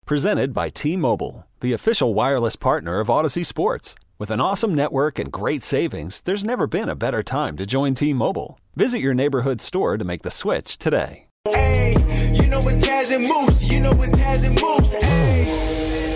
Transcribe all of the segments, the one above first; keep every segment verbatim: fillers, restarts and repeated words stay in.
Presented by T-Mobile, the official wireless partner of Odyssey Sports. With an awesome network and great savings, there's never been a better time to join T-Mobile. Visit your neighborhood store to make the switch today. Hey, you know it's Taz and Moose. You know it's Taz and Moose. Hey.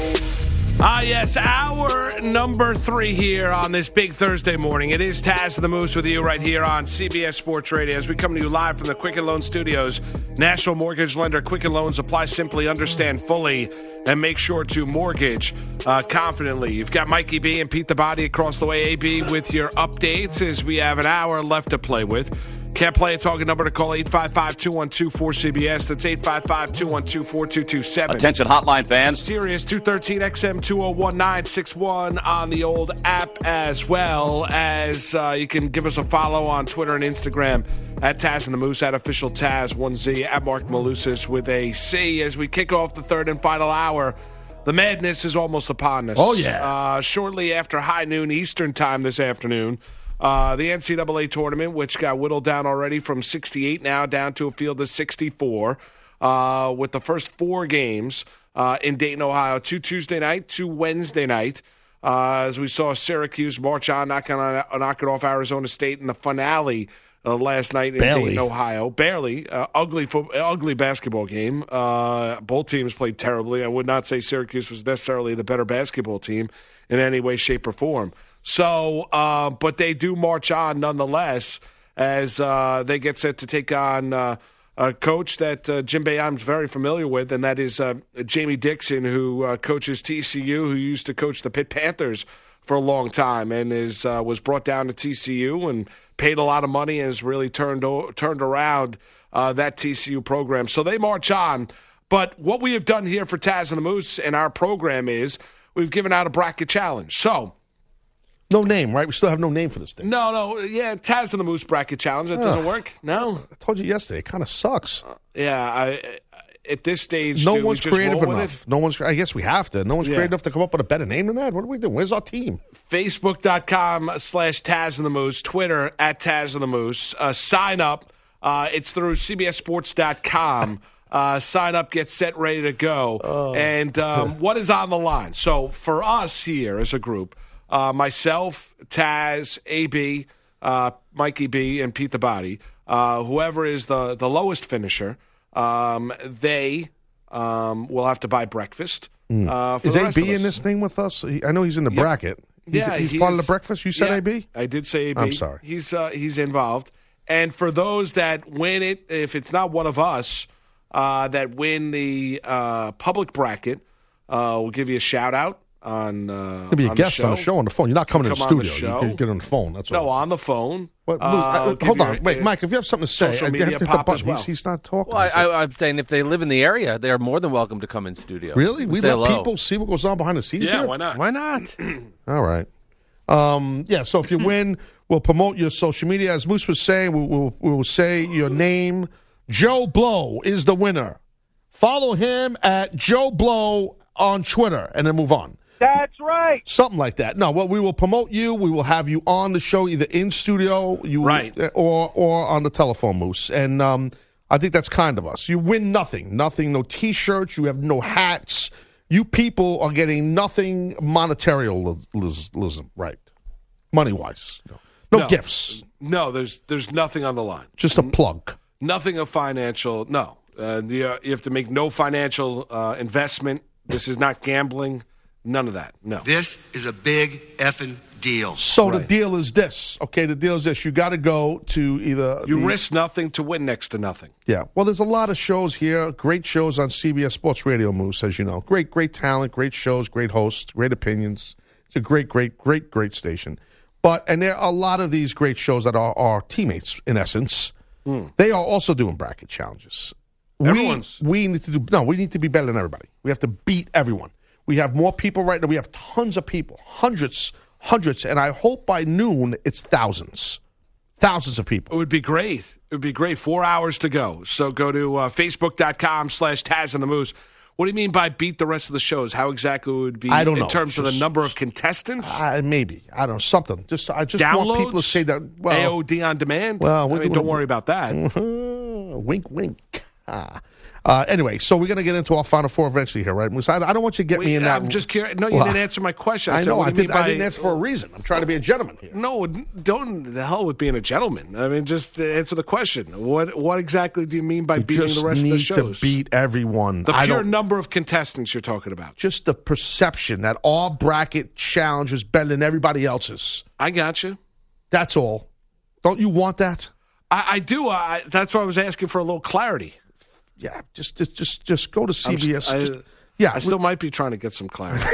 Ah, yes, hour number three here on this big Thursday morning. It is Taz and the Moose with you right here on C B S Sports Radio as we come to you live from the Quicken Loan Studios. National Mortgage Lender. Quicken Loans. Apply simply, understand fully, and make sure to mortgage uh, confidently. You've got Mikey B and Pete the Body across the way, A B, with your updates as we have an hour left to play with. Can't play a talking number to call eight five five, two one two, four C B S. That's eight five five, two one two, four two two seven. Attention hotline fans. Sirius two thirteen X M two oh one nine six one on the old app, as well as uh, you can give us a follow on Twitter and Instagram at Taz and the Moose, at official Taz one Z, at Mark Malusis with a C. As we kick off the third and final hour, the madness is almost upon us. Oh, yeah. Uh, shortly after high noon Eastern time this afternoon, Uh, the N C double A tournament, which got whittled down already from sixty-eight now down to a field of sixty-four, uh, with the first four games uh, in Dayton, Ohio, two Tuesday night, two Wednesday night, uh, as we saw Syracuse march on, knocking, on, knocking off Arizona State in the finale uh, last night in Barely. Dayton, Ohio. Barely. Uh, ugly, fo- ugly basketball game. Uh, both teams played terribly. I would not say Syracuse was necessarily the better basketball team in any way, shape, or form. So, uh, but they do march on nonetheless as uh, they get set to take on uh, a coach that uh, Jim Boeheim's very familiar with, and that is uh, Jamie Dixon, who uh, coaches T C U, who used to coach the Pitt Panthers for a long time, and is uh, was brought down to T C U and paid a lot of money and has really turned o- turned around uh, that T C U program. So they march on. But what we have done here for Taz and the Moose in our program is we've given out a bracket challenge. So. No name, right? We still have no name for this thing. No, no, yeah, Taz and the Moose bracket challenge. That doesn't work. No, I told you yesterday. It kind of sucks. Uh, yeah, I, at this stage, no do one's we just creative roll with enough. it? No one's. I guess we have to. No one's Yeah. creative enough to come up with a better name than that. What do we do? Where's our team? Facebook.com slash Taz and the Moose. Twitter at Taz and the Moose. Uh, sign up. Uh, it's through C B S Sports dot com. Uh, sign up, get set, ready to go. Oh. And um, what is on the line? So for us here as a group, Uh, myself, Taz, A B, uh, Mikey B, and Pete the Body, uh, whoever is the, the lowest finisher, um, they um, will have to buy breakfast. Mm. Uh, for is the A rest of B in us. this thing with us? He, I know he's in the Yeah. bracket. He's, Yeah, he's he part of is- the breakfast. You said yeah, A B? I did say A B. I'm sorry. He's uh, he's involved. And for those that win it, if it's not one of us uh, that win the uh, public bracket, uh, we'll give you a shout out. On, uh, He'll be a on guest the on the show on the phone. You're not coming Come in on the the studio. show. You can get on the phone. That's No, all. on the phone. What, Uh, Luke, I- I'll give hold you on. a- Wait, Mike, if you have something to say, social you media have to hit pop the as button. well. He's, he's not talking. Well, I, I, I'm saying if they live in the area, they are more than welcome to come in studio. really? We Say let hello. people see what goes on behind the scenes Yeah, here? why not? Why not? All right. Um, yeah, so if you win, we'll promote your social media. As Moose was saying, we will we will say your name. Joe Blow is the winner. Follow him at Joe Blow on Twitter and then move on. That's right. Something like that. No, well, we will promote you. We will have you on the show either in studio you, Right. or or on the telephone, Moose. And um, I think that's kind of us. You win nothing. Nothing, no T-shirts. You have no hats. You people are getting nothing monetarialism, right? Money-wise. No, no, No. gifts. No, there's there's nothing on the line. Just a plug. Nothing of financial. No, uh, you, you have to make no financial uh, investment. This is not gambling. None of that. No. This is a big effing deal. So the Right. deal is this. Okay, the deal is this. You got to go to either... You the- risk nothing to win next to nothing. Yeah. Well, there's a lot of shows here. Great shows on C B S Sports Radio, Moose, as you know. Great, great talent, great shows, great hosts, great opinions. It's a great, great, great, great station. But, and there are a lot of these great shows that are our teammates, in essence. Mm. They are also doing bracket challenges. Everyone's. We, we need to do, no, we need to be better than everybody. We have to beat everyone. We have more people right now. We have tons of people, hundreds, hundreds, and I hope by noon it's thousands. Thousands of people. It would be great. It would be great. Four hours to go. So go to uh, Facebook.com slash Taz and the Moose. What do you mean by beat the rest of the shows? How exactly would it be I don't in know. terms of the Just- number of contestants? Uh, maybe. I don't know. Something. Just I just Downloads? want people to say that. Well, A O D on demand? Well, I mean, we- don't worry about that. wink, wink. Ah. Uh, anyway, so we're going to get into our Final Four eventually here, right, Moose? I, I don't want you to get Wait, me in that. I'm just curious. No, you Well, didn't answer my question. I, I said, know. what I, do you did, mean I by- didn't answer for a reason. I'm trying to be a gentleman here. No, don't the hell with being a gentleman. I mean, just answer the question. What what exactly do you mean by You beating just the rest need of the shows? to beat everyone. the I pure don't- number of contestants you're talking about. Just the perception that our bracket challenge is better than everybody else's. I got you. That's all. Don't you want that? I, I do. I, that's why I was asking for a little clarity. Yeah, just just just, just go to C B S. I'm s- Just- I- yeah, I still might be trying to get some clarity.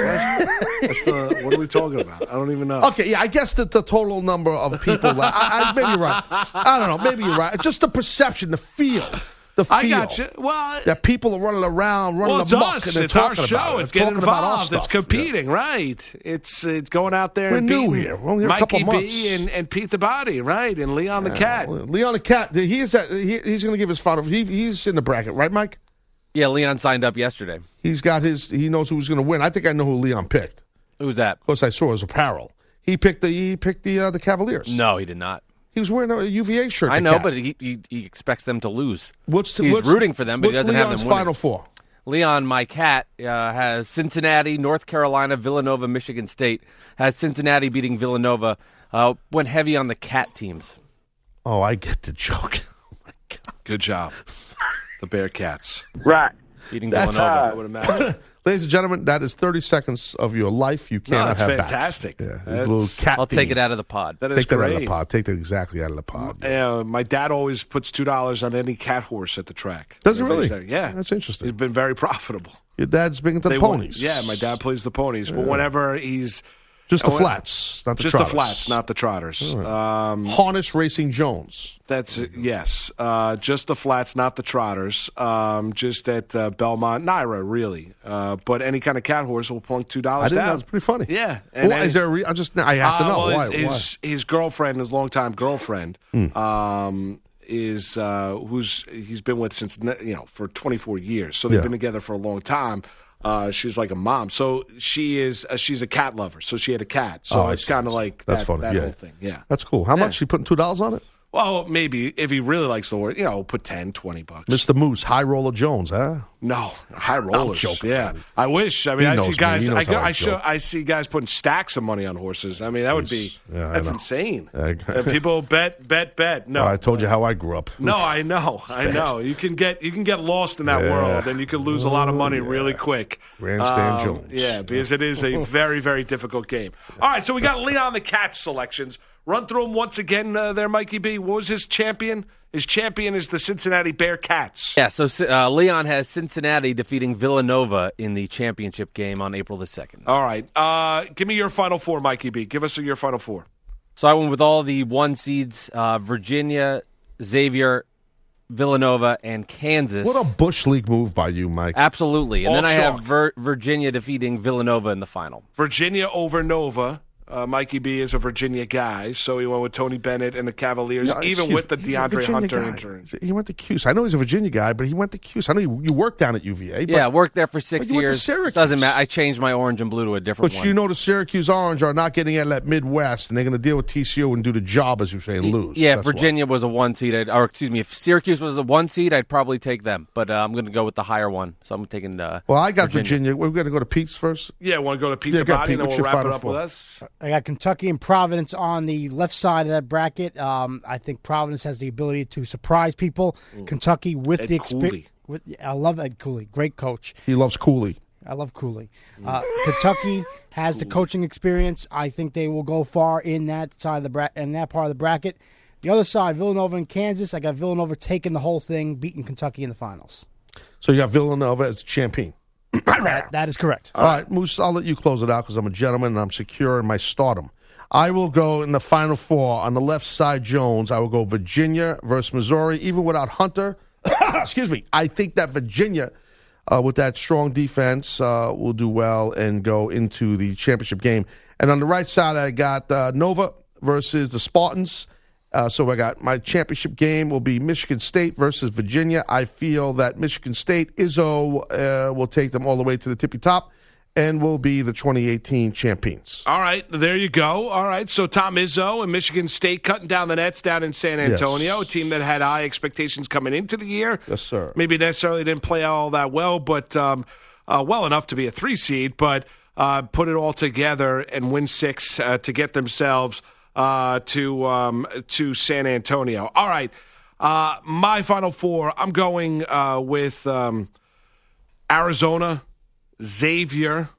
I still- what are we talking about? I don't even know. Okay, yeah, I guess that the total number of people. That, I, I, maybe you're right. I don't know. Maybe you're right. Just the perception, the feel, the feel. I got you. Well, that people are running around, running well, it's amok, us. and they're It's our talking show. about it. It's They're getting talking about our involved. It's stuff. competing, right? It's it's going out there We're and new beating here. We're only here a Mikey couple B months. and, and Pete the Body, right? And Leon the Cat. Well, Leon the Cat. He is at, he, he's going to give his final. He, he's in the bracket, right, Mike? Yeah, Leon signed up yesterday. He's got his. He knows who's going to win. I think I know who Leon picked. Who's that? Of course, I saw his apparel. He picked the. He picked the uh, the Cavaliers. No, he did not. He was wearing a U V A shirt. I the know, Cat. but he, he he expects them to lose. What's the, He's what's, rooting for them, but he what's doesn't have Leon's them winning. final four? Leon, my cat, uh, has Cincinnati, North Carolina, Villanova, Michigan State. Has Cincinnati beating Villanova. Uh, went heavy on the cat teams. Oh, I get the joke. Oh my God. Good job. The Bearcats. Right. Beating That's Villanova. I would imagine. Ladies and gentlemen, that is thirty seconds of your life you No, cannot that's have fantastic. back. Yeah, That's- little cat I'll take theme. it out of the pod. That is Take that great. out of the pod. Take that exactly out of the pod. Uh, my dad always puts two dollars on any cat horse at the track. Does he Everybody's really? there. Yeah, That's interesting. He's been very profitable. Your dad's big into They the won- ponies. Yeah, my dad plays the ponies, but whenever he's Just the Oh, flats, not the just trotters. the flats, not the trotters. Um, Harness Racing Jones. That's yes, uh, just the flats, not the trotters. Um, just at uh, Belmont, Naira, really. Uh, but any kind of cat horse will plunk two I dollars didn't down. know. It's pretty funny. Yeah. And Well, any- is there a re- I just I have to Uh, know well, why. His, why? his, his girlfriend, his longtime girlfriend, Hmm. um, is uh, who's he's been with since you know for twenty-four years. So they've Yeah. been together for a long time. Uh, she's like a mom, so she is. Uh, she's a cat lover, so she had a cat. So Oh, I it's see. kind of like That's that, funny. that Yeah. whole thing. Yeah, That's cool. How Yeah. much? You putting two dollars on it? Well, maybe if he really likes the horse, you know, put ten, twenty bucks. Mister Moose, High Roller Jones, huh? No, high rollers. joking, yeah, man. I wish. I mean, He I knows see me. guys. He I, knows go, how I I, show, joke. I see guys putting stacks of money on horses. I mean, that would be Yeah, I that's know. insane. I- And people bet, bet, bet. No, I told you how I grew up. no, I know, I know. You can get you can get lost in that Yeah. world, and you can lose a lot of money Oh, yeah. really quick. Grandstand Um, Jones. Yeah, because it is a very, very difficult game. All right, so we got Leon the Cat selections. Run through them once again, uh, there, Mikey B. What was his champion? His champion is the Cincinnati Bearcats. Yeah, so uh, Leon has Cincinnati defeating Villanova in the championship game on April the second. All right, uh, give me your final four, Mikey B. Give us your final four. So I went with all the one seeds, uh, Virginia, Xavier, Villanova, and Kansas. What a Bush League move by you, Mike. Absolutely. And All then I chalk. have Vir- Virginia defeating Villanova in the final. Virginia over Nova. Uh, Mikey B is a Virginia guy, so he went with Tony Bennett and the Cavaliers, Yeah, even excuse with the me, he's a DeAndre Virginia Hunter guy. intern. He went to Cuse. I know he's a Virginia guy, but he went to Cuse. I know you, you worked down at U V A. But, Yeah, I worked there for six But you went to years. Syracuse. Doesn't matter. I changed my orange and blue to a different But one. you know the Syracuse Orange are not getting out of that Midwest, and they're going to deal with T C U and do the job, as you say, and lose. Yeah, if That's why. Virginia was a one seed, I'd, or excuse me, if Syracuse was a one seed, I'd probably take them. But uh, I'm going to go with the higher one, so I'm taking. Uh, Well, I got Virginia. Virginia. We're going to go to Pete's first. Yeah, want to go to Pete Yeah, the go, Body, Pete. and then What's we'll your wrap it final up four? with us? I got Kentucky and Providence on the left side of that bracket. Um, I think Providence has the ability to surprise people. Kentucky with Ed the Cooley. experience. I love Ed Cooley, great coach. He loves Cooley. I love Cooley. Uh, Kentucky has the coaching experience. I think they will go far in that side of the bra- in that part of the bracket. The other side, Villanova and Kansas. I got Villanova taking the whole thing, beating Kentucky in the finals. So you got Villanova as champion. That, that is correct. All right, Moose, I'll let you close it out because I'm a gentleman and I'm secure in my stardom. I will go in the final four. On the left side, Jones. I will go Virginia versus Missouri, even without Hunter. Excuse me. I think that Virginia, uh, with that strong defense, uh, will do well and go into the championship game. And on the right side, I got uh, Nova versus the Spartans. Uh, so I got my championship game will be Michigan State versus Virginia. I feel that Michigan State, Izzo, uh, will take them all the way to the tippy top. and will be the twenty eighteen champions. All right, there you go. All right, so Tom Izzo and Michigan State cutting down the nets down in San Antonio, Yes. a team that had high expectations coming into the year. Yes, sir. Maybe necessarily didn't play all that well, but um, uh, well enough to be a three seed, but uh, put it all together and win six uh, to get themselves uh, to um, to San Antonio. All right, uh, my Final Four, I'm going uh, with um, Arizona, Xavier,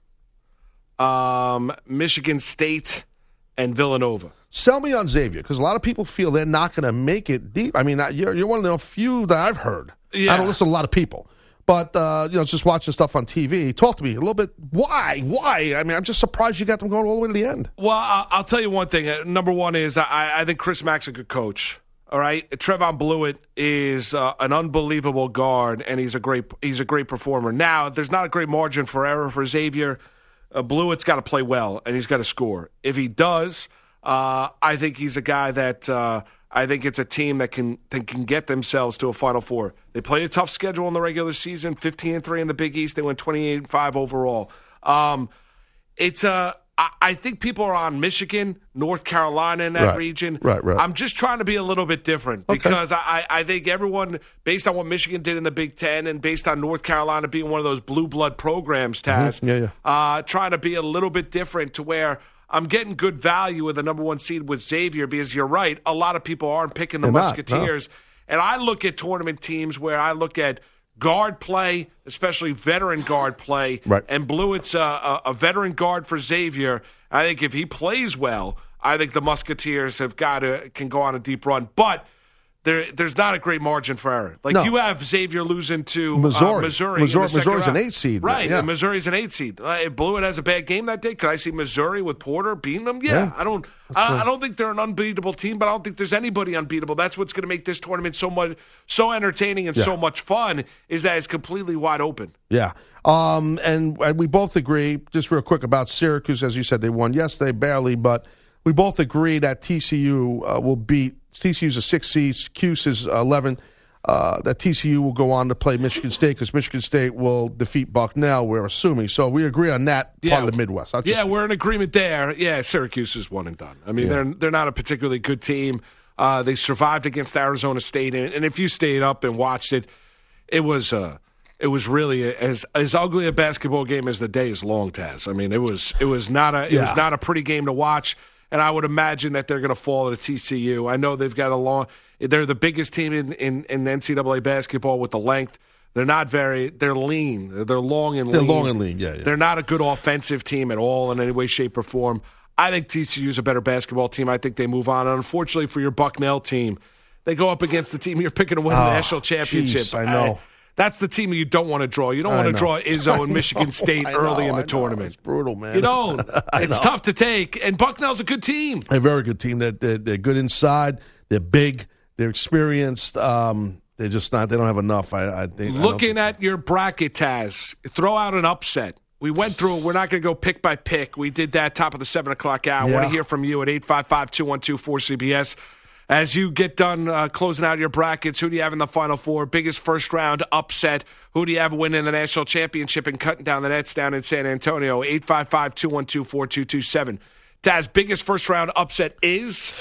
um, Michigan State, and Villanova. Sell me on Xavier, because a lot of people feel they're not going to make it deep. I mean, you're, you're one of the few that I've heard. Yeah. I don't listen to a lot of people. But, uh, you know, just watching stuff on T V. Talk to me a little bit. Why? Why? I mean, I'm just surprised you got them going all the way to the end. Well, I'll, I'll tell you one thing. Uh, Number one is I, I think Chris Mack's a good coach. All right, Trevon Blewett is uh, an unbelievable guard, and he's a great he's a great performer. Now, there's not a great margin for error for Xavier. Uh, Blewett's got to play well, and he's got to score. If he does, uh, I think he's a guy that uh, I think it's a team that can that can get themselves to a Final Four. They played a tough schedule in the regular season, fifteen and three in the Big East. They went twenty-eight and five overall. Um, it's a I think people are on Michigan, North Carolina in that Right. region. Right, right. I'm just trying to be a little bit different because I, I think everyone, based on what Michigan did in the Big Ten and based on North Carolina being one of those blue blood programs, Taz, Mhm. Yeah, yeah. Uh, trying to be a little bit different to where I'm getting good value with the number one seed with Xavier because you're right, a lot of people aren't picking the They're not, Musketeers. And I look at tournament teams where I look at guard play, especially veteran guard play. Right. And Blewett's a, a, a veteran guard for Xavier. I think if he plays well, I think the Musketeers have got to can go on a deep run. But there, there's not a great margin for error. Like No. you have Xavier losing to Missouri. uh, Missouri. Missouri- in the second Missouri's an round. eight seed, right? yeah. And Missouri's an eight seed. Uh, if Blewett has a bad game that day, could I see Missouri with Porter beating them? Yeah, Yeah. I don't. I, I don't think they're an unbeatable team, but I don't think there's anybody unbeatable. That's what's going to make this tournament so much, so entertaining and Yeah. so much fun. Is that it's completely wide open. Yeah. Um, and, and we both agree, just real quick, about Syracuse. As you said, they won yesterday, barely, but we both agree that T C U uh, will beat – T C U's a six seed, Cuse is eleven. Uh, that T C U will go on to play Michigan State because Michigan State will defeat Bucknell, we're assuming. So we agree on that Yeah. part of the Midwest. I'll just- Yeah, we're in agreement there. Yeah, Syracuse is one and done. I mean, Yeah. they're they're not a particularly good team. Uh, they survived against Arizona State, and, and if you stayed up and watched it, it was uh, it was really as as ugly a basketball game as the day is long, Taz. I mean, it was it was not a it Yeah. was not a pretty game to watch, and I would imagine that they're going to fall to T C U. I know they've got a long. They're the biggest team in, in, in N C double A basketball with the length. They're not very. They're lean. They're long and They're lean. long and lean, yeah, yeah. They're not a good offensive team at all in any way, shape, or form. I think T C U is a better basketball team. I think they move on. And unfortunately for your Bucknell team, they go up against the team you're picking to win the Oh, national championship. jeez, I know. that's the team you don't want to draw. You don't I want to know. draw Izzo I and Michigan know, State I early know, in the I know. tournament. It's brutal, man. You don't. I It's know. tough to take. And Bucknell's a good team. A very good team. They're, they're, they're good inside. They're big. They're experienced. Um, they're just not. They don't have enough. I, I think. Looking at your bracket, Taz, throw out an upset. We went through it. We're not going to go pick by pick. We did that top of the seven o'clock hour. I want Yeah. to hear from you at eight five five, two one two, four C B S. As you get done uh, closing out your brackets, who do you have in the Final Four? Biggest first round upset. Who do you have winning the national championship and cutting down the nets down in San Antonio? eight five five, two one two, four two two seven. Taz, biggest first round upset is?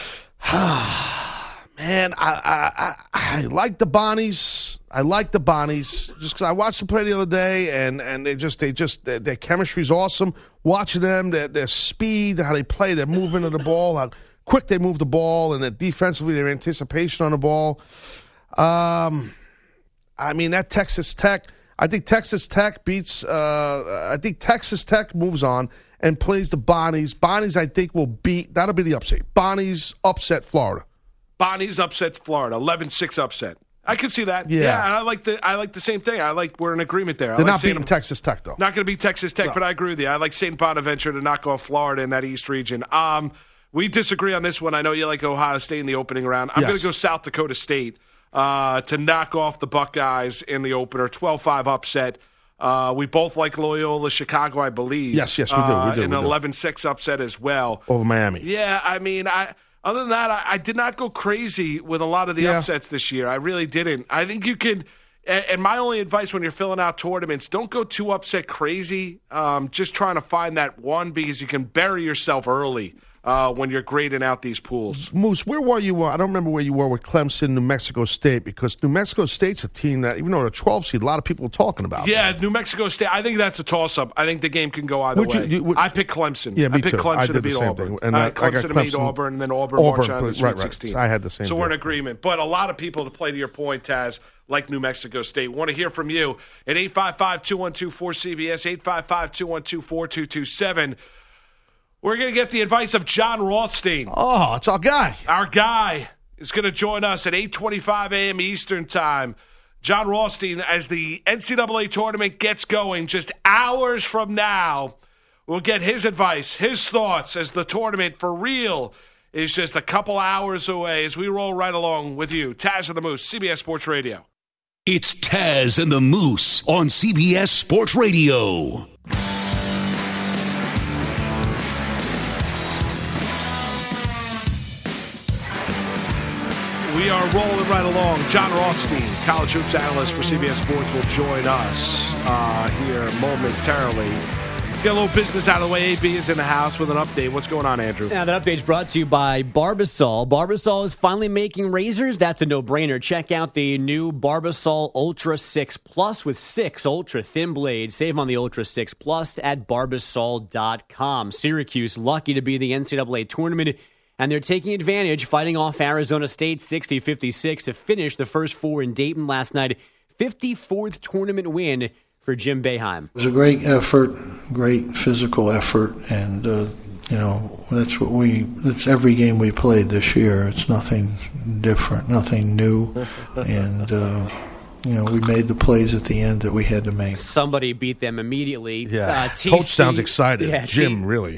Man, I, I I I like the Bonnies. I like the Bonnies just because I watched them play the other day, and, and they just they just their, their chemistry's awesome. Watching them, their their speed, how they play, their movement of the ball, how quick they move the ball, and their defensively their anticipation on the ball. Um, I mean that Texas Tech. I think Texas Tech beats. Uh, I think Texas Tech moves on and plays the Bonnies. Bonnies, I think, will beat. That'll be the upset. Bonnies upset Florida. Bonnie's upset Florida, eleven six upset. I can see that. Yeah. and I like the I like the same thing. I like we're in agreement there. I They're like not Saint- beating Texas Tech, though. Not going to be Texas Tech, but I agree with you. I like Saint Bonaventure to knock off Florida in that East region. Um, we disagree on this one. I know you like Ohio State in the opening round. I'm Yes. going to go South Dakota State uh, to knock off the Buckeyes in the opener, twelve five upset. Uh, we both like Loyola Chicago, I believe. Yes, yes, we do, we Uh, do, in we an do. eleven six upset as well. Over Miami. Yeah, I mean, I other than that, I, I did not go crazy with a lot of the Yeah. upsets this year. I really didn't. I think you can And, and my only advice when you're filling out tournaments, don't go too upset crazy. Um, just trying to find that one because you can bury yourself early uh, when you're grading out these pools. Moose, where were you? I don't remember where you were with Clemson, New Mexico State, because New Mexico State's a team that, even though they're twelve seed, a lot of people are talking about. Yeah, them. New Mexico State. I think that's a toss-up. I think the game can go either Would you- way. you- would- I picked Clemson. Yeah, me I picked too. Clemson I to did the beat same Auburn. thing. And uh, I- I got Clemson to beat Clemson- Auburn, and then Auburn, Auburn, march on to the Sweet right, right. sixteen. I had the same So we're in deal. agreement. But a lot of people, to play to your point, Taz, like New Mexico State. Want to hear from you at eight five five, two one two, four C B S, eight five five, two one two, four two two seven. We're going to get the advice of John Rothstein. Oh, it's our guy. Our guy is going to join us at eight twenty-five a.m. Eastern Time. John Rothstein, as the N C double A tournament gets going just hours from now, we'll get his advice, his thoughts as the tournament for real is just a couple hours away as we roll right along with you. Taz and the Moose, C B S Sports Radio. It's Taz and the Moose on C B S Sports Radio. We are rolling right along. John Rothstein, college hoops analyst for C B S Sports, will join us uh, here momentarily. Get a little business out of the way. A B is in the house with an update. What's going on, Andrew? Now, that update's brought to you by Barbasol. Barbasol is finally making razors. That's a no-brainer. Check out the new Barbasol Ultra six Plus with six ultra-thin blades. Save on the Ultra six Plus at barbasol dot com. Syracuse, lucky to be the N C double A tournament, and they're taking advantage, fighting off Arizona State sixty fifty-six to finish the first four in Dayton last night. fifty-fourth tournament win for Jim Boeheim. It was a great effort, great physical effort, and uh, you know that's what we. That's every game we played this year. It's nothing different, nothing new, and uh, you know we made the plays at the end that we had to make. Somebody beat them immediately. Yeah, uh, T C, Coach sounds excited. Yeah, Jim, T- really.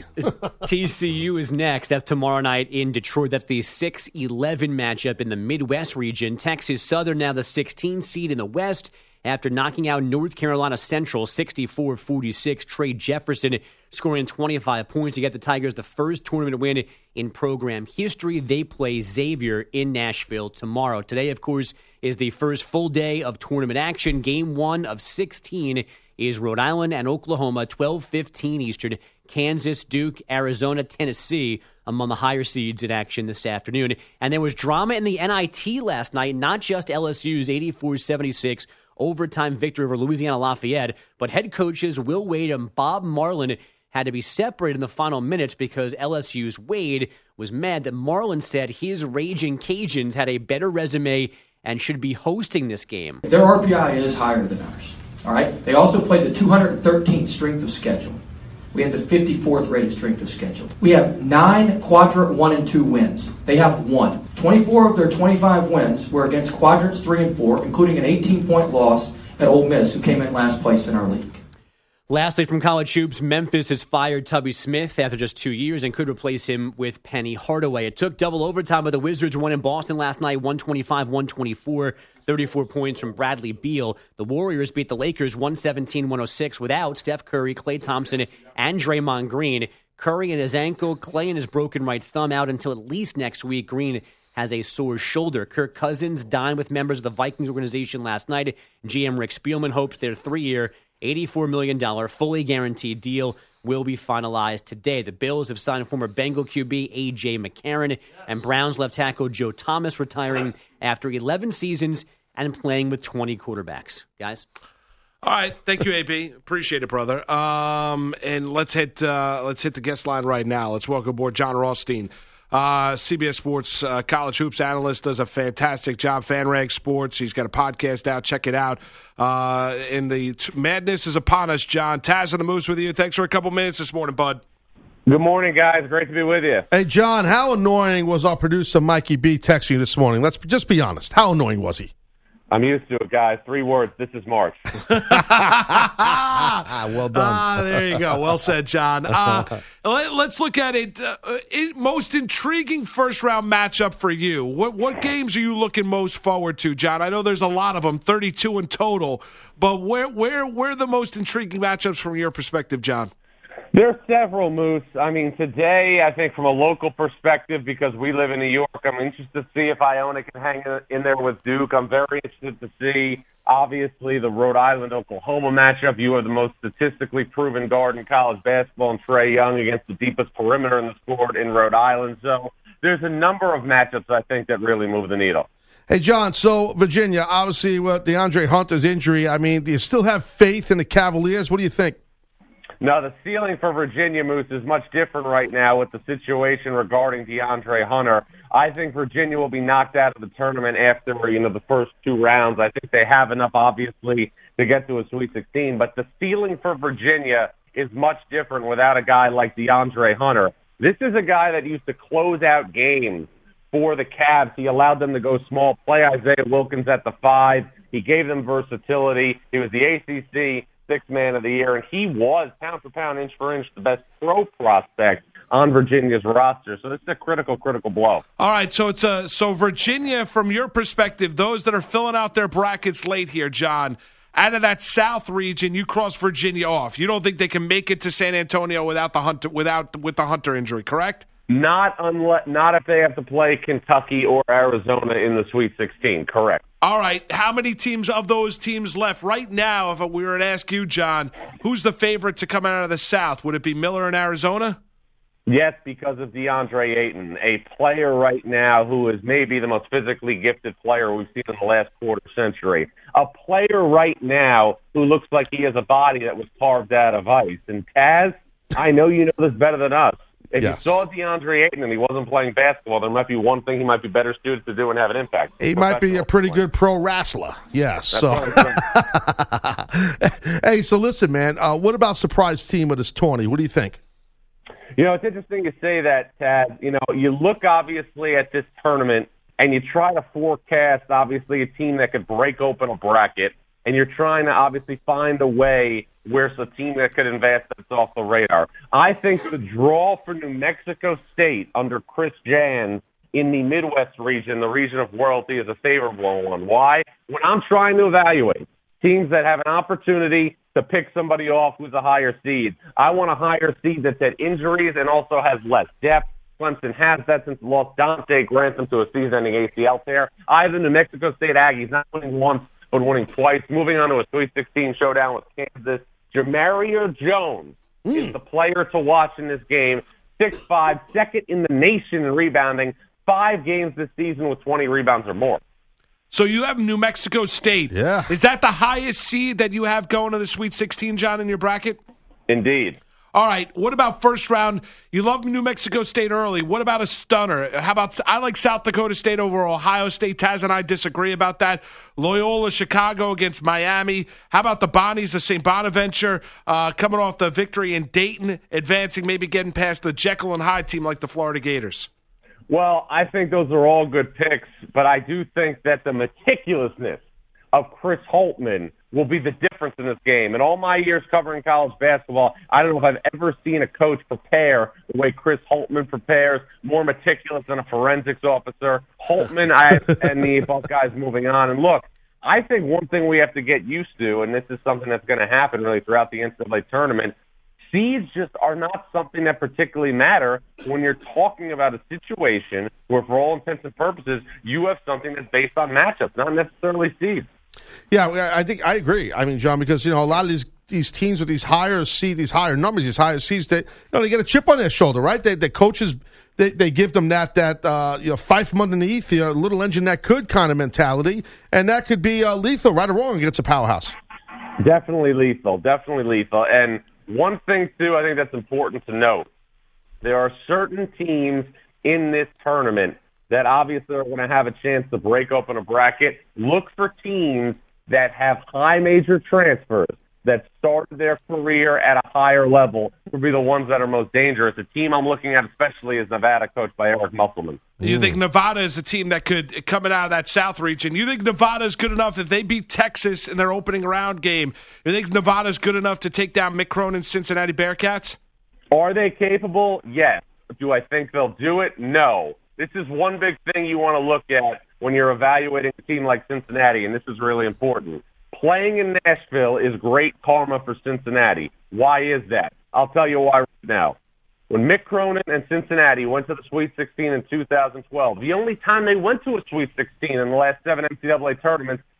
T C U is next. That's tomorrow night in Detroit. That's the six eleven matchup in the Midwest region. Texas Southern now the sixteen seed in the West after knocking out North Carolina Central sixty-four forty-six. Trey Jefferson scoring twenty-five points to get the Tigers the first tournament win in program history. They play Xavier in Nashville tomorrow. Today, of course, is the first full day of tournament action. Game one of sixteen is Rhode Island and Oklahoma, twelve fifteen Eastern. Kansas, Duke, Arizona, Tennessee among the higher seeds in action this afternoon. And there was drama in the N I T last night, not just L S U's eighty-four seventy-six overtime victory over Louisiana Lafayette, but head coaches Will Wade and Bob Marlin had to be separated in the final minutes because L S U's Wade was mad that Marlin said his Raging Cajuns had a better resume and should be hosting this game. Their R P I is higher than ours, all right? They also played the two hundred thirteenth strength of schedule. We have the fifty-fourth rated strength of schedule. We have nine quadrant one and two wins. They have one. twenty-four of their twenty-five wins were against quadrants three and four, including an eighteen-point loss at Ole Miss, who came in last place in our league. Lastly, from college hoops, Memphis has fired Tubby Smith after just two years and could replace him with Penny Hardaway. It took double overtime, but the Wizards won in Boston last night, one twenty-five one twenty-four, thirty-four points from Bradley Beal. The Warriors beat the Lakers one seventeen one oh six without Steph Curry, Klay Thompson, and Draymond Green. Curry and his ankle, Klay and his broken right thumb out until at least next week. Green has a sore shoulder. Kirk Cousins dined with members of the Vikings organization last night. G M Rick Spielman hopes their three-year, eighty-four million dollars fully guaranteed deal will be finalized today. The Bills have signed former Bengal Q B A J McCarron and Browns left tackle Joe Thomas retiring after eleven seasons and playing with twenty quarterbacks. Guys? All right, thank you, A B. Appreciate it, brother. Um, and let's hit uh, let's hit the guest line right now. Let's welcome aboard John Rothstein, uh, C B S Sports uh, college hoops analyst, does a fantastic job. FanRag Sports. He's got a podcast out. Check it out. Uh, and the t- madness is upon us, John. Taz and the Moose with you. Thanks for a couple minutes this morning, bud. Good morning, guys. Great to be with you. Hey, John, how annoying was our producer Mikey B texting you this morning? Let's just be honest. How annoying was he? I'm used to it, guys. Three words. This is March. Well done. Ah, there you go. Well said, John. Uh, let, let's look at it. Uh, it. Most intriguing first-round matchup for you. What what games are you looking most forward to, John? I know there's a lot of them, thirty-two in total. But where where where are the most intriguing matchups from your perspective, John? There are several, Moose. I mean, today, I think from a local perspective, because we live in New York, I'm interested to see if Iona can hang in there with Duke. I'm very interested to see Obviously, the Rhode Island-Oklahoma matchup, you are the most statistically proven guard in college basketball, and Trae Young against the deepest perimeter in the sport in Rhode Island. So there's a number of matchups, I think, that really move the needle. Hey, John, so Virginia, obviously with DeAndre Hunter's injury, I mean, do you still have faith in the Cavaliers? What do you think? No, the ceiling for Virginia, Moose, is much different right now with the situation regarding DeAndre Hunter. I think Virginia will be knocked out of the tournament after, you know, the first two rounds. I think they have enough, obviously, to get to a Sweet sixteen. But the ceiling for Virginia is much different without a guy like DeAndre Hunter. This is a guy that used to close out games for the Cavs. He allowed them to go small, play Isaiah Wilkins at the five. He gave them versatility. He was the A C C Sixth Man of the Year, and he was, pound for pound, inch for inch, the best pro prospect on Virginia's roster. So this is a critical, critical blow. All right, so it's a so Virginia, from your perspective, those that are filling out their brackets late here, John, out of that South region, you cross Virginia off. You don't think they can make it to San Antonio without the Hunter, without with the Hunter injury, correct? Not unless, not if they have to play Kentucky or Arizona in the Sweet sixteen, correct. All right, how many teams of those teams left right now? If we were to ask you, John, who's the favorite to come out of the South? Would it be Miller in Arizona? Yes, because of DeAndre Ayton, a player right now who is maybe the most physically gifted player we've seen in the last quarter century. A player right now who looks like he has a body that was carved out of ice. And Taz, I know you know this better than us. If yes. you saw DeAndre Ayton and he wasn't playing basketball, there might be one thing he might be better suited to do and have an impact. He might be a pretty good pro wrestler. Yes. So. Hey, so listen, man, uh, what about surprise team of this tourney? What do you think? You know, it's interesting to say that, Tad. You know, you look obviously at this tournament and you try to forecast, obviously, a team that could break open a bracket, and you're trying to obviously find a way where it's a team that could advance that's off the radar. I think the draw for New Mexico State under Chris Jans in the Midwest region, the region of royalty, is a favorable one. Why? When I'm trying to evaluate teams that have an opportunity to pick somebody off who's a higher seed, I want a higher seed that's had injuries and also has less depth. Clemson has that since it lost Dante Grantham to a season-ending A C L tear. I have the New Mexico State Aggies not winning once, but winning twice, moving on to a Sweet sixteen showdown with Kansas. Jamario Jones mm. is the player to watch in this game. six five, second in the nation in rebounding, five games this season with twenty rebounds or more. So you have New Mexico State. Yeah. Is that the highest seed that you have going to the Sweet sixteen, John, in your bracket? Indeed. All right. What about first round? You love New Mexico State early. What about a stunner? How about I like South Dakota State over Ohio State. Taz and I disagree about that. Loyola Chicago against Miami. How about the Bonnies of Saint Bonaventure uh, coming off the victory in Dayton, advancing, maybe getting past the Jekyll and Hyde team like the Florida Gators? Well, I think those are all good picks, but I do think that the meticulousness of Chris Holtmann will be the difference in this game. In all my years covering college basketball, I don't know if I've ever seen a coach prepare the way Chris Holtmann prepares, more meticulous than a forensics officer. Holtmann I, and the Buckeyes moving on. And look, I think one thing we have to get used to, and this is something that's going to happen really throughout the N C double A tournament, seeds just are not something that particularly matter when you're talking about a situation where, for all intents and purposes, you have something that's based on matchups, not necessarily seeds. Yeah, I think I agree. I mean, John, because you know a lot of these these teams with these higher seed, these higher numbers, these higher seeds, they you know they get a chip on their shoulder, right? They, the coaches they, they give them that that uh, you know fight from underneath, you know, little engine that could kind of mentality, and that could be uh, lethal, right or wrong, against a powerhouse. Definitely lethal, definitely lethal. And one thing too, I think that's important to note: there are certain teams in this tournament that obviously are going to have a chance to break open a bracket. Look for teams that have high major transfers, that started their career at a higher level, would be the ones that are most dangerous. The team I'm looking at especially is Nevada, coached by Eric Musselman. You think Nevada is a team that could, coming out of that South region, you think Nevada is good enough if they beat Texas in their opening round game? You think Nevada is good enough to take down Mick Cronin's Cincinnati Bearcats? Are they capable? Yes. Do I think they'll do it? No. This is one big thing you want to look at when you're evaluating a team like Cincinnati, and this is really important. Playing in Nashville is great karma for Cincinnati. Why is that? I'll tell you why right now. When Mick Cronin and Cincinnati went to the Sweet sixteen in two thousand twelve, the only time they went to a Sweet sixteen in the last seven N C double A tournaments,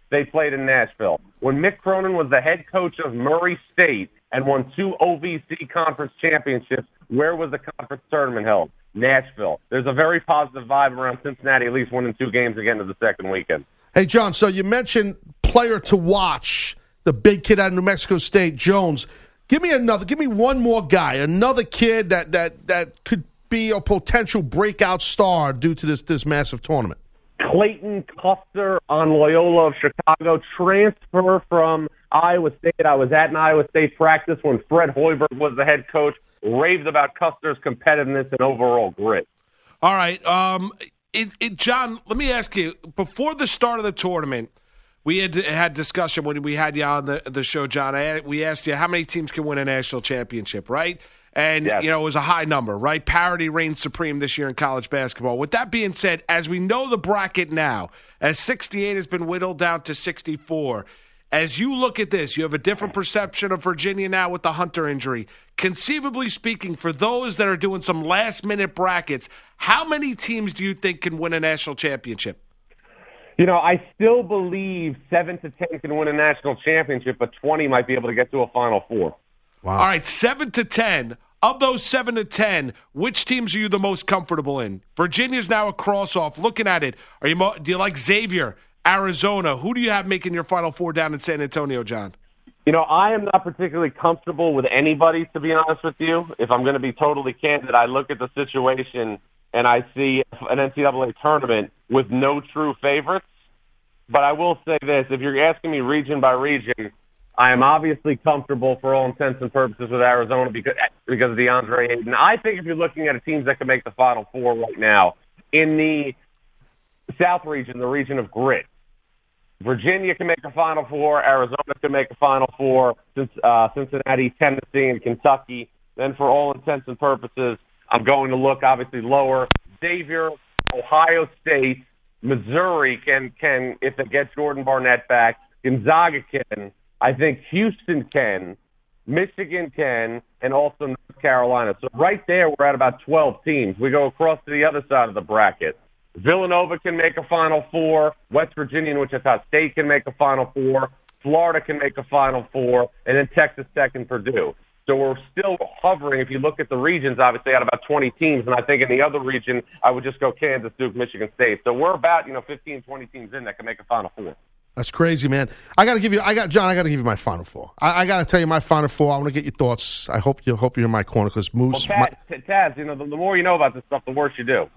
they played in Nashville. When Mick Cronin was the head coach of Murray State and won two O V C conference championships, where was the conference tournament held? Nashville. There's a very positive vibe around Cincinnati, at least winning two games again to the second weekend. Hey, John, so you mentioned player to watch, the big kid out of New Mexico State, Jones. Give me another, give me one more guy, another kid that that, that could be a potential breakout star due to this, this massive tournament. Clayton Custer on Loyola of Chicago, transfer from Iowa State. I was at an Iowa State practice when Fred Hoiberg was the head coach, raved about Custer's competitiveness and overall grit. All right. Um, it, it, John, let me ask you, before the start of the tournament, we had had discussion when we had you on the, the show, John. I, we asked you how many teams can win a national championship, right? And, yes. you know, it was a high number, right? Parity reigns supreme this year in college basketball. With that being said, as we know the bracket now, as sixty-eight has been whittled down to sixty-four, as you look at this, you have a different perception of Virginia now with the Hunter injury. Conceivably speaking, for those that are doing some last-minute brackets, how many teams do you think can win a national championship? You know, I still believe seven to ten can win a national championship, but twenty might be able to get to a Final Four. Wow. All right, seven to ten. Of those seven to ten, which teams are you the most comfortable in? Virginia's now a cross-off. Looking at it, are you mo- do you like Xavier, Arizona? Who do you have making your Final Four down in San Antonio, John? You know, I am not particularly comfortable with anybody, to be honest with you. If I'm going to be totally candid, I look at the situation and I see an N C double A tournament with no true favorites. But I will say this, if you're asking me region by region, I am obviously comfortable for all intents and purposes with Arizona because, because of DeAndre Ayton. I think if you're looking at teams that can make the Final Four right now, in the South region, the region of grit, Virginia can make a Final Four, Arizona can make a Final Four, uh, Cincinnati, Tennessee, and Kentucky. Then for all intents and purposes, I'm going to look obviously lower. Xavier, Ohio State, Missouri can, can if they get Jordan Barnett back, Gonzaga can, I think Houston can, Michigan can, and also North Carolina. So right there, we're at about twelve teams. We go across to the other side of the bracket. Villanova can make a Final Four. West Virginia and Wichita State can make a Final Four. Florida can make a Final Four. And then Texas Tech and Purdue. So we're still hovering, if you look at the regions, obviously, at about twenty teams. And I think in the other region, I would just go Kansas, Duke, Michigan State. So we're about, you know, fifteen, twenty teams in that can make a Final Four. That's crazy, man. I got to give you, I got John. I got to give you my Final Four. I, I got to tell you my Final Four. I want to get your thoughts. I hope you hope you're in my corner because Moose. Well, Taz, my, Taz, you know, the, the more you know about this stuff, the worse you do.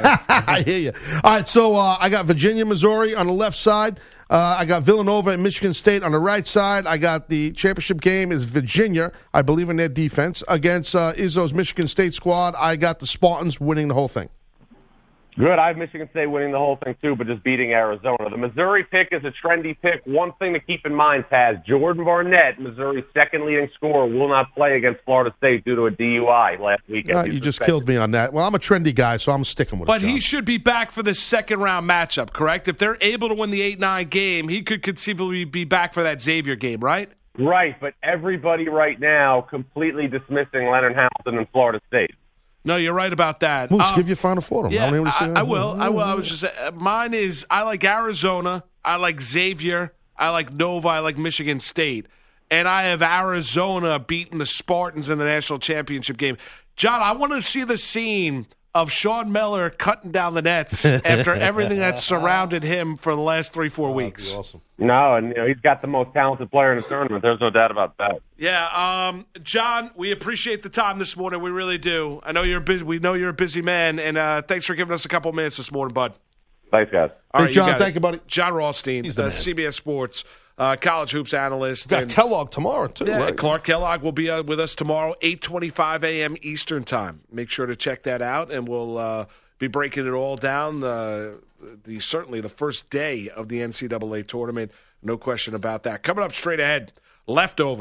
I hear you. All right, so uh, I got Virginia, Missouri on the left side. Uh, I got Villanova and Michigan State on the right side. I got the championship game is Virginia. I believe in their defense against uh, Izzo's Michigan State squad. I got the Spartans winning the whole thing. Good. I have Michigan State winning the whole thing, too, but just beating Arizona. The Missouri pick is a trendy pick. One thing to keep in mind, Taz, Jordan Barnett, Missouri's second leading scorer, will not play against Florida State due to a D U I last weekend. Uh, you just suspected. Killed me on that. Well, I'm a trendy guy, so I'm sticking with but it. But he should be back for the second-round matchup, correct? If they're able to win the eight nine game, he could conceivably be back for that Xavier game, right? Right, but everybody right now completely dismissing Leonard Hamilton and Florida State. No, you're right about that. Moose, um, give your Final Four. Yeah, I, I, I will. I will. I was just uh, mine is I like Arizona. I like Xavier. I like Nova. I like Michigan State, and I have Arizona beating the Spartans in the national championship game. John, I want to see the scene of Sean Miller cutting down the nets after everything that surrounded him for the last three, four oh, weeks. Awesome. No, and you know, he's got the most talented player in the tournament. There's no doubt about that. Yeah, um, John, we appreciate the time this morning. We really do. I know you're busy. We know you're a busy man, and uh, thanks for giving us a couple minutes this morning, bud. Thanks, guys. All hey, right, John, you thank you, buddy. John Rothstein, He's the uh, C B S Sports uh, college hoops analyst. Got and, Kellogg tomorrow, too, yeah, right? Clark Kellogg will be uh, with us tomorrow, eight twenty-five a.m. Eastern Time. Make sure to check that out, and we'll uh, be breaking it all down. The, the certainly the first day of the N C double A tournament. No question about that. Coming up straight ahead, leftovers.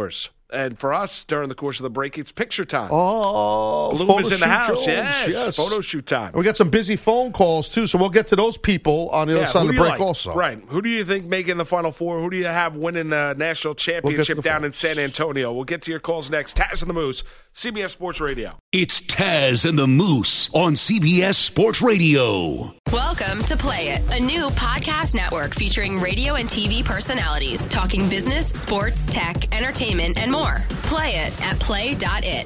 And for us, during the course of the break, it's picture time. Oh, Bloom is photo in the shoot house. Jones. Yes, yes. photo shoot time. We got some busy phone calls, too, so we'll get to those people on the other Yeah, side who of the do you break like? also. Right. Who do you think making the Final Four? Who do you have winning the national championship the down phone. in San Antonio? We'll get to your calls next. Taz and the Moose, C B S Sports Radio. It's Taz and the Moose on C B S Sports Radio. Welcome to Play It, a new podcast network featuring radio and T V personalities talking business, sports, tech, entertainment, and more. Play it at play dot it.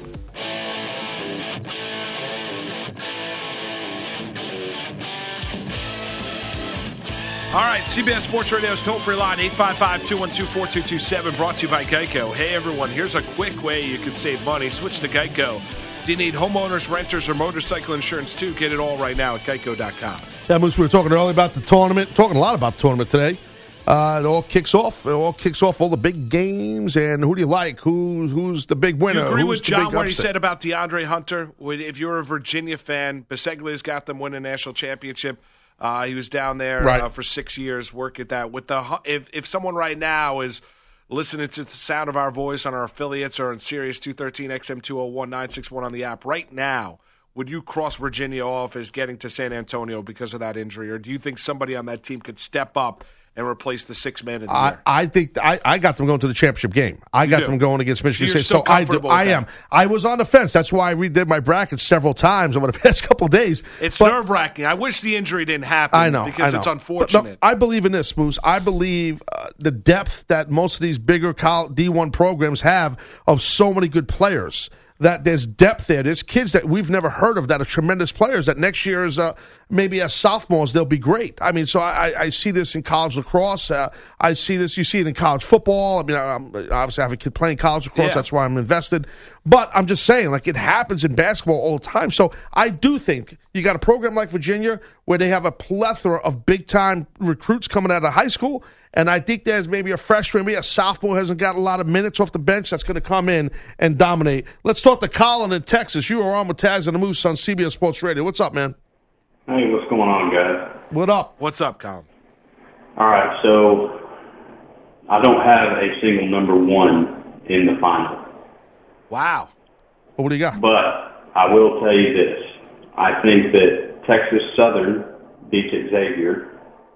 All right, C B S Sports Radio's toll-free line, eight five five, two one two, four two two seven, brought to you by Geico. Hey, everyone, here's a quick way you can save money. Switch to Geico. Do you need homeowners, renters, or motorcycle insurance, too? Get it all right now at geico dot com. Yeah, Moose, we were talking earlier about the tournament, talking a lot about the tournament today. Uh, it all kicks off. It all kicks off all the big games, and who do you like? Who, who's the big winner? Do you agree who's with the John big what he upset? said about DeAndre Hunter? If you're a Virginia fan, Biseglia's got them winning a national championship. Uh, he was down there Right. uh, for six years, work at that. With the if if someone right now is listening to the sound of our voice on our affiliates or on Sirius two thirteen X M two oh one nine six one on the app right now, would you cross Virginia off as getting to San Antonio because of that injury, or do you think somebody on that team could step up and replace the six man of the I, year? I think I, I got them going to the championship game. I got do? them going against Michigan So you're State. still So I do. comfortable I with am. that? I was on the fence. That's why I redid my brackets several times over the past couple of days. It's But- nerve wracking. I wish the injury didn't happen. I know because I know. it's But unfortunate. no, I believe in this, Moose. I believe uh, the depth that most of these bigger col- D one programs have of so many good players. That there's depth there. There's kids that we've never heard of that are tremendous players. That next year is uh, maybe as sophomores they'll be great. I mean, so I, I see this in college lacrosse. Uh, I see this. You see it in college football. I mean, I'm, obviously I have a kid playing college lacrosse. Yeah. That's why I'm invested. But I'm just saying, like it happens in basketball all the time. So I do think you got a program like Virginia where they have a plethora of big time recruits coming out of high school. And I think there's maybe a freshman, maybe a sophomore hasn't got a lot of minutes off the bench that's going to come in and dominate. Let's talk to Colin in Texas. You are on with Taz and the Moose on C B S Sports Radio. What's up, man? Hey, what's going on, guys? What up? What's up, Colin? All right, so I don't have a single number one in the final. Wow. Well, what do you got? But I will tell you this. I think that Texas Southern beats Xavier.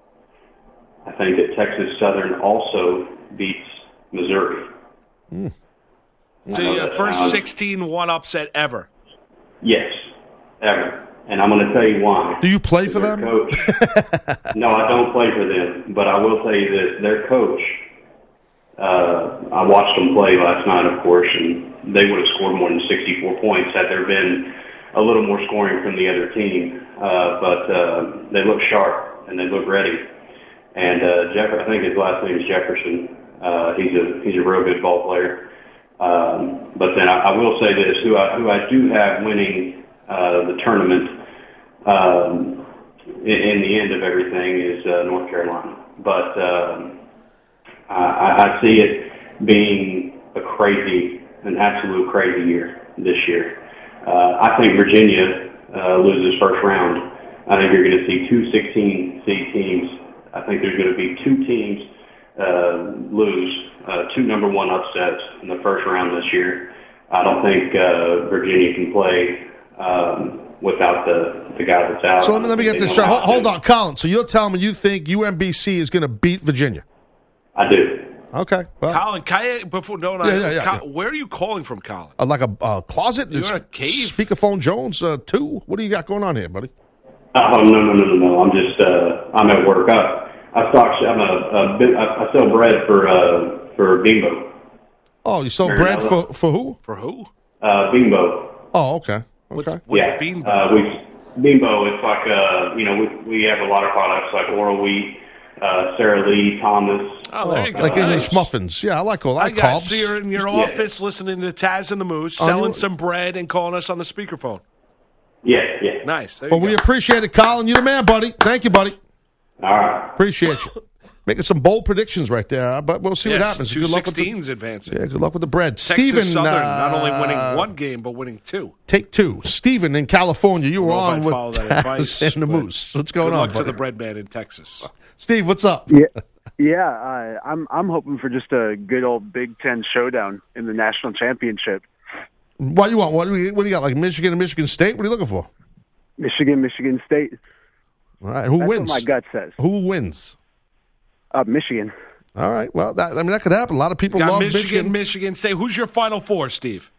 I think that Texas Southern also beats Missouri. Mm. So know your that, first um, sixteen one upset ever. Yes, ever. And I'm going to tell you why. Do you play for Their them? Coach, no, I don't play for them, but I will tell you this. Their coach, uh, I watched them play last night, of course, and they would have scored more than sixty-four points had there been a little more scoring from the other team. Uh, but uh, they look sharp, and they look ready. And uh, Jeff, I think his last name is Jefferson. Uh, he's a he's a real good ball player. Um, but then I, I will say this: who I who I do have winning uh, the tournament um, in, in the end of everything is uh, North Carolina. But um, I, I see it being a crazy, an absolute crazy year this year. Uh, I think Virginia uh, loses first round. I think you're going to see two sixteen seed teams. I think there's going to be two teams uh, lose, uh, two number one upsets in the first round this year. I don't think uh, Virginia can play um, without the, the guy that's out. So let me, let me get They this know straight. how Hold, hold to. on, Colin. So you're telling me you think U M B C is going to beat Virginia? I do. Okay. Well, Colin, can I, before no, no, Yeah, yeah, yeah, Col- where are you calling from, Colin? uh, like a uh, closet? You're It's in a cave? Speakerphone Jones uh, two. What do you got going on here, buddy? Oh no no no no no! I'm just uh, I'm at work. I I stock. I'm a, a bit, I, I sell bread for uh, for Bimbo. Oh, you sell Very bread nice. for for who? For who? Uh, Bimbo. Oh, okay. Okay. What's yeah. Bimbo? Uh, we Bimbo. It's like uh, you know we we have a lot of products like Oral Wheat, uh, Sara Lee, Thomas. Oh, there you go. Like English Nice. muffins. Yeah, I like all. I I like got carbs. so you're in your Yeah. office listening to Taz and the Moose, Oh, selling you- some bread and calling us on the speakerphone. Yeah yeah. Nice. There you Well, go. we appreciate it, Colin. You're the man, buddy. Thank you, buddy. All right. Appreciate you. Making some bold predictions right there, uh, but we'll see what Yes, happens. two Good luck with the, sixteens advancing. yeah, good luck with the bread. Texas Steven, Southern uh, not only winning one game, but winning two. Take two. Steven in California. You were I don't know on if I'd with follow that advice, Taz and the but Moose. What's going Good on, luck buddy? to the bread man in Texas. Steve, what's up? Yeah, Yeah, uh, I'm I'm hoping for just a good old Big Ten showdown in the national championship. What do you want? What do you, what do you got? Like Michigan and Michigan State? What are you looking for? Michigan, Michigan State. All right, who That's wins? what my gut says. Who wins? Uh, Michigan. All right. Well, that, I mean, that could happen. A lot of people Got love Michigan, Michigan. Michigan State. Who's your Final Four, Steve?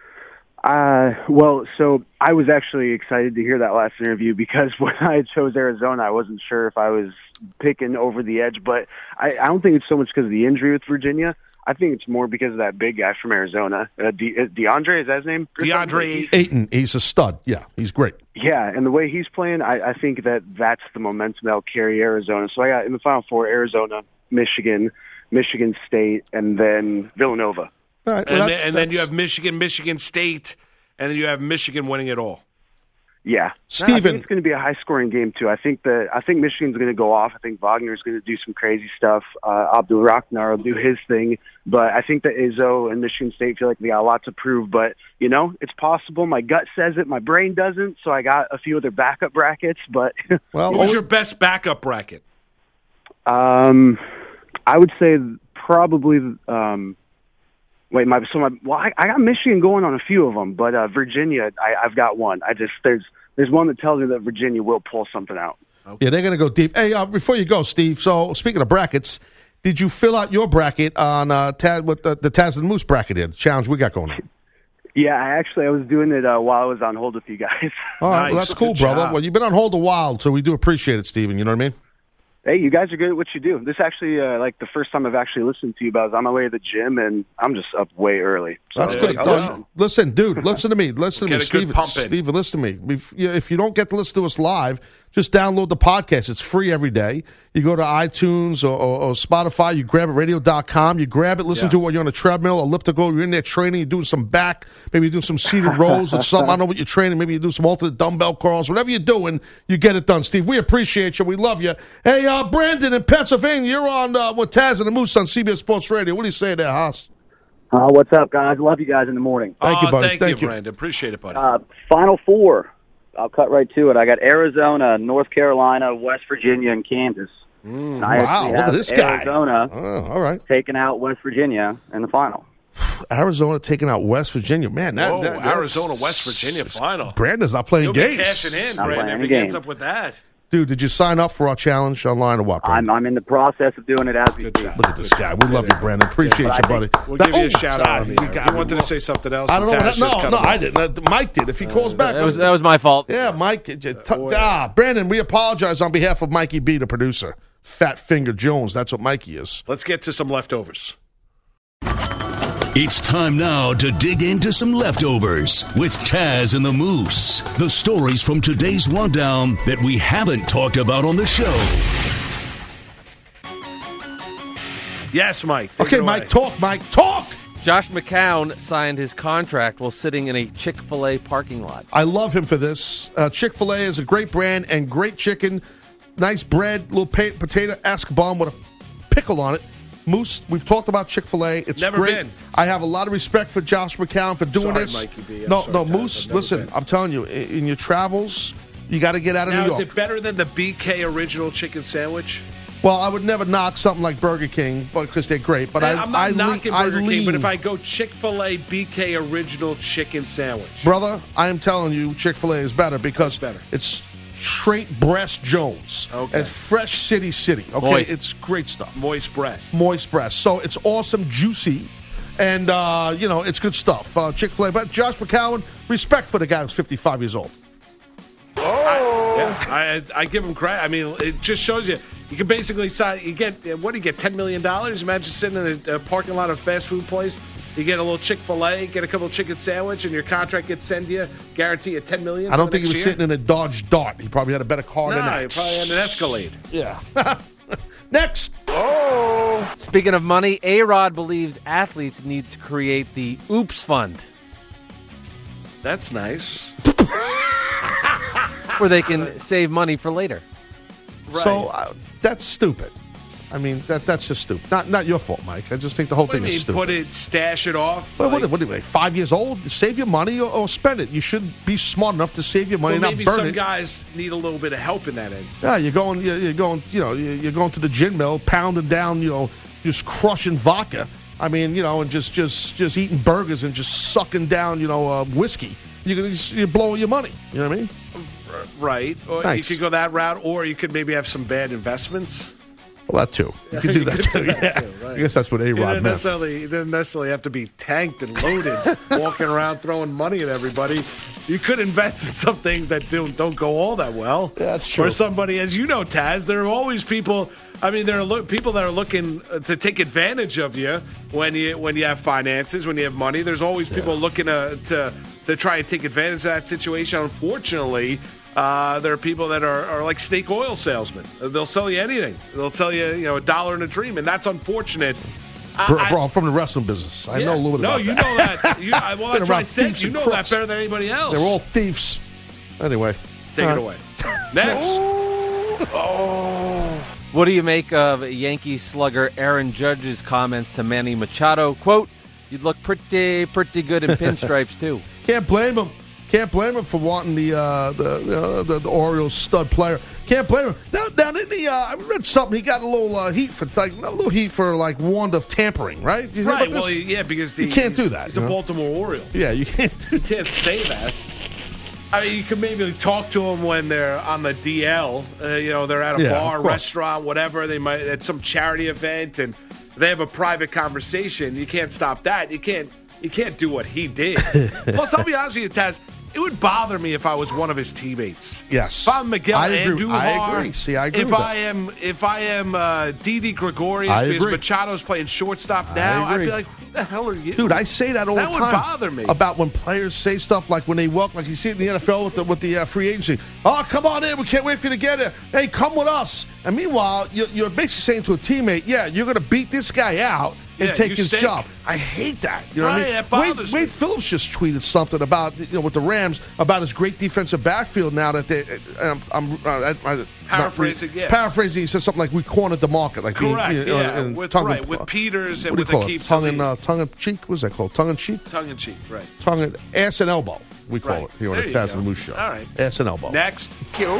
Uh, well, so I was actually excited to hear that last interview because when I chose Arizona, I wasn't sure if I was picking over the edge, but I, I don't think it's so much because of the injury with Virginia. I think it's more because of that big guy from Arizona, uh, De- uh, DeAndre. Is that his name? DeAndre Ayton. He's a stud. Yeah, he's great. Yeah, and the way he's playing, I, I think that that's the momentum that'll carry Arizona. So I got in the Final Four: Arizona, Michigan, Michigan State, and then Villanova. All right, and, then, and then you have Michigan, Michigan State, and then you have Michigan winning it all. Yeah, Steven. I think it's going to be a high-scoring game too. I think that I think Michigan's going to go off. I think Wagner's going to do some crazy stuff. Uh, Abdul Rakhnar will do his thing, but I think that Izzo and Michigan State feel like they got a lot to prove. But you know, it's possible. My gut says it, my brain doesn't. So I got a few other backup brackets. But Well, who's your best backup bracket? um, I would say probably. Um, Wait, my so my well, I, I got Michigan going on a few of them, but uh, Virginia, I, I've got one. I just there's there's one that tells me that Virginia will pull something out. Yeah, they're going to go deep. Hey, uh, before you go, Steve, so speaking of brackets, did you fill out your bracket on uh, Taz, what the, the Taz and Moose bracket here, the challenge we got going on? Yeah, I actually I was doing it uh, while I was on hold with you guys. All right, well, that's cool, brother. Well, you've been on hold a while, so we do appreciate it, Steven. You know what I mean? Hey, you guys are good at what you do. This actually, uh, like the first time I've actually listened to you, but I was on my way to the gym, and I'm just up way early. So, That's good. uh, No, listen, dude, listen to me. Listen to Get me, a good Steven. pump in. Steven, listen to me. If you, if you don't get to listen to us live, just download the podcast. It's free every day. You go to iTunes or, or, or Spotify. You grab it, radio dot com. You grab it, listen Yeah. to it while you're on a treadmill, elliptical. You're in there training. You're doing some back. Maybe you're doing some seated rows or something. I don't know what you're training. Maybe you do some alternate dumbbell curls. Whatever you're doing, you get it done, Steve. We appreciate you. We love you. Hey, uh, Brandon in Pennsylvania, you're on uh, with Taz and the Moose on C B S Sports Radio. What do you say there, Haas? Uh, what's up, guys? Love you guys in the morning. Thank you, buddy. Thank, Thank you, you. Brandon. Appreciate it, buddy. Uh, Final Four. I'll cut right to it. I got Arizona, North Carolina, West Virginia, and Kansas. And I wow, actually look at have this guy. Arizona Oh, all right. taking out West Virginia in the final. Arizona taking out West Virginia. Man, that, Whoa, that that's- Arizona, West Virginia final. Brandon's not playing You'll be games. cashing in, Not Brandon, playing if he games. gets up with that. Dude, did you sign up for our challenge online or what, Brandon? I'm, I'm in the process of doing it as we speak. Look at this guy. We love you, Brandon. Appreciate Yeah, you, but I buddy. think- We'll That- give you a oh, shout out sorry, on the you air. got You me. wanted to say something else. I don't know. and What, Taz no, just cut no, him I off. didn't. Uh, Mike did. If he calls back. That was, that was my fault. yeah, Mike. uh, t- ah, Brandon, we apologize on behalf of Mikey B, the producer. Fat Finger Jones. That's what Mikey is. Let's get to some leftovers. It's time now to dig into some leftovers with Taz and the Moose. The stories from today's rundown that we haven't talked about on the show. Yes, Mike. Take Okay, it away. Mike, talk, Mike, talk. Josh McCown signed his contract while sitting in a Chick-fil-A parking lot. I love him for this. Uh, Chick-fil-A is a great brand and great chicken. Nice bread, little pa- potato-esque bun with a pickle on it. Moose, we've talked about Chick-fil-A. It's Never great. been. I have a lot of respect for Josh McCown for doing Sorry, this. Mikey B. I'm no, sorry, no, Taz. Moose, I've never listen, been. I'm telling you, in, in your travels, you got to get out of Now, New is York. it better than the B K original chicken sandwich? Well, I would never knock something like Burger King because they're great. But Man, I, I'm not I knocking lean, I Burger King, lean, but if I go Chick-fil-A B K original chicken sandwich. brother, I am telling you, Chick-fil-A is better because better? it's straight breast Jones. Okay. It's fresh city city. Okay, Moist. it's great stuff. Moist breast. Moist breast. So it's awesome, juicy, and uh, you know it's good stuff. Uh, Chick-fil-A. But Josh McCown, respect for the guy who's fifty-five years old. I, yeah, I, I give him credit. I mean, it just shows you. You can basically sign. You get what do you get? Ten million dollars. Imagine sitting in a, a parking lot of a fast food place. You get a little Chick-fil-A, get a couple of chicken sandwich, and your contract gets sent to you. Guarantee you ten million. I don't for think he next was year. sitting in a Dodge Dart. He probably had a better car than No, that. he probably had an Escalade. Yeah. Next. Speaking of money, A-Rod believes athletes need to create the Oops Fund, That's nice. where they can save money for later. Right. So uh, that's stupid. I mean, that that's just stupid. Not not your fault, Mike. I just think the whole What do thing you is mean, stupid. put it, stash it off? What, Like- what, what, what, five years old? Save your money or, or spend it. You should be smart enough to save your money Well, and maybe not burn some it. guys need a little bit of help in that end. Yeah, you're going, you're, you're going, you know, you're you're going to the gin mill, pounding down, you know, just crushing vodka. I mean, you know, and just just just eating burgers and just sucking down, you know, uh, whiskey. You're gonna you blow your money. You know what I mean? Right. Or Thanks. you could go that route, or you could maybe have some bad investments. Well, that too. You could do that too. Yeah. right. I guess that's what A You Rod didn't meant. necessarily, you didn't necessarily have to be tanked and loaded, walking around throwing money at everybody. You could invest in some things that do, don't go all that well. Yeah, that's true. Or somebody, as you know, Taz, there are always people. I mean, there are lo- people that are looking to take advantage of you when you when you have finances, when you have money. There's always people looking to, to to try and take advantage of that situation. Unfortunately, uh, there are people that are, are like snake oil salesmen. They'll sell you anything. They'll tell you, you know, a dollar and a dream, and that's unfortunate. Bro, I- bro, I'm from the wrestling business. I Yeah. know a little bit no, about you that. know that. You, I- well, Been that's what I around said. thieves You and know crooks. that better than anybody else. They're all thieves. Anyway. Take Uh, it away. Next. Oh. What do you make of Yankee slugger Aaron Judge's comments to Manny Machado? Quote, you'd look pretty, pretty good in pinstripes, too. Can't blame him. Can't blame him for wanting the uh, the, uh, the the Orioles stud player. Can't blame him. Now, now didn't he? Uh, I read something. He got a little uh, heat for like a little heat for like warned of tampering, right? You hear Right. about Well, this? yeah, because You the, can't he's- do that, He's you a know? Baltimore Oriole. Yeah, you can't. You can't say that. I mean, you can maybe talk to them when they're on the D L. Uh, you know, they're at a Yeah, bar, of course. restaurant, whatever. They might at some charity event, and they have a private conversation. You can't stop that. You can't. You can't do what he did. Plus, I'll be honest with you, Taz. It would bother me if I was one of his teammates. Yes. If I'm Miguel I agree- Andujar, I agree. See, I agree If with I that. am, if I am uh, Didi Gregorius, I because agree. Machado's playing shortstop now, I'd agree. be like, "Who the hell are you?" Dude, I say that all that the time. would bother me. About when players say stuff like when they walk, like you see it in the N F L with the, with the uh, free agency. Oh, come on in. We can't wait for you to get it. Hey, come with us. And meanwhile, you're, you're basically saying to a teammate, yeah, you're going to beat this guy out and Yeah, take you his stink. job. I hate that. You know what I Right, mean? that bothers Wade, Wade me. Phillips just tweeted something about, you know, with the Rams, about his great defensive backfield now that they, um, I'm uh, I, I, Paraphrasing, not re- yeah. Paraphrasing, he says something like, we cornered the market. Like being, Correct, you know, yeah. and With, tongue right, in- with Peters what and do you with call Akeem it? Tongue in, Talib. uh, tongue in cheek? What's that called? Tongue in cheek? Tongue in cheek, right. Tongue in ass and elbow. We call Right. it here on There the you Taz go. and the Moose Show. All right. Ass and elbow. Next.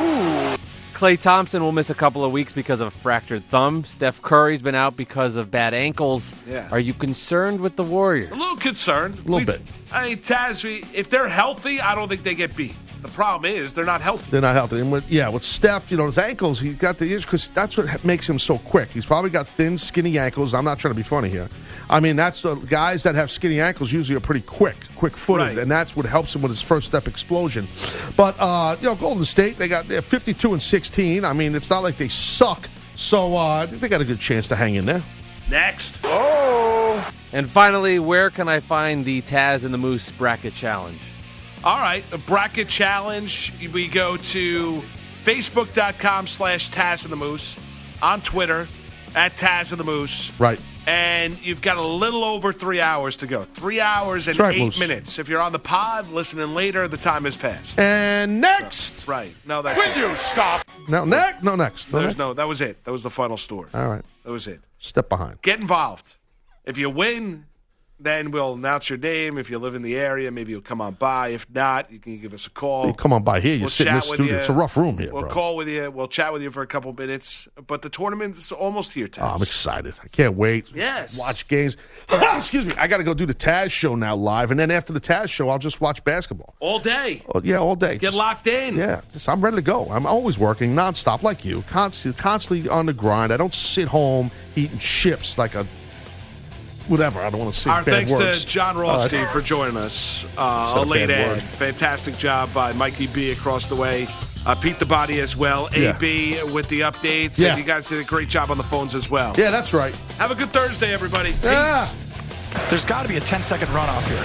Klay Thompson will miss a couple of weeks because of a fractured thumb. Steph Curry's been out because of bad ankles. Yeah. Are you concerned with the Warriors? A little concerned. A little bit. I mean, Taz, we, if they're healthy, I don't think they get beat. The problem is they're not healthy. They're not healthy. And with, yeah, with Steph, you know, his ankles, he got the issue because that's what makes him so quick. He's probably got thin, skinny ankles. I'm not trying to be funny here. I mean, that's the guys that have skinny ankles usually are pretty quick, quick footed, Right. and that's what helps him with his first step explosion. But, uh, you know, Golden State, they got they're fifty-two and sixteen. I mean, it's not like they suck. So uh, I think they got a good chance to hang in there. Next. Oh! And finally, where can I find the Taz and the Moose Bracket Challenge? All right, a bracket challenge. We go to Facebook.com slash Taz and the Moose, on Twitter, at Taz and the Moose. Right. And you've got a little over three hours to go. Three hours and That's right, eight Moose. minutes. If you're on the pod, listening later, the time has passed. And next. Right. No, that's Will you stop? No, next. No, next. No, There's next. no, that was it. That was the final story. All right. That was it. Step behind. Get involved. If you win, then we'll announce your name. If you live in the area, maybe you'll come on by. If not, you can give us a call. Hey, come on by here. You We'll sit in chat this with studio. you. It's a rough room here, We'll bro. call with you. We'll chat with you for a couple minutes. But the tournament's almost here, Taz. Oh, I'm excited. I can't wait. Yes. Watch games. Excuse me. I got to go do the Taz show now live. And then after the Taz show, I'll just watch basketball. All day. Oh, yeah, all day. Get Just- locked in. Yeah. Just, I'm ready to go. I'm always working nonstop like you. Constantly, constantly on the grind. I don't sit home eating chips like a whatever. I don't want to say Our bad thanks words. to John Uh, Rothstein for joining us. Uh, Said a a late bad ad. word. Fantastic job by Mikey B across the way. Uh, Pete the Body as well. Yeah. A B with the updates. Yeah. And you guys did a great job on the phones as well. Yeah, that's right. Have a good Thursday, everybody. Yeah. There's got to be a ten-second runoff here.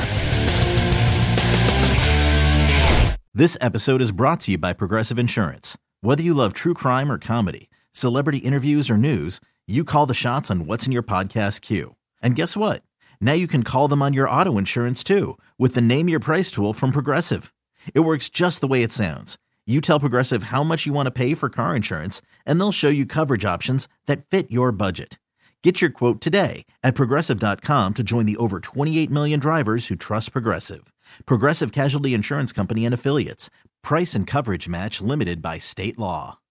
This episode is brought to you by Progressive Insurance. Whether you love true crime or comedy, celebrity interviews or news, you call the shots on what's in your podcast queue. And guess what? Now you can call them on your auto insurance too with the Name Your Price tool from Progressive. It works just the way it sounds. You tell Progressive how much you want to pay for car insurance, and they'll show you coverage options that fit your budget. Get your quote today at Progressive dot com to join the over twenty-eight million drivers who trust Progressive. Progressive Casualty Insurance Company and Affiliates. Price and coverage match limited by state law.